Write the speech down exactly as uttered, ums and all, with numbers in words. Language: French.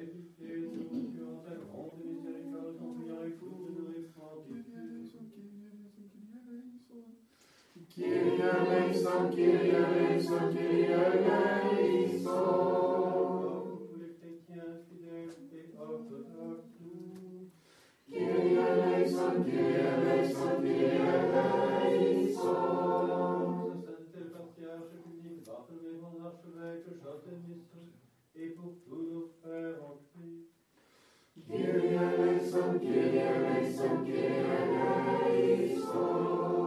Kyrie eleison, Kyrie eleison, Kyrie eleison. Pour les chrétiens fidèles et orthodoxes. Kyrie eleison, Kyrie eleison, Kyrie eleison. Saint patriarche public, Barthélemy, mon archevêque, Châtelliste, et pour tous nos frères en Christ. Kyrie eleison, Kyrie eleison, Kyrie eleison.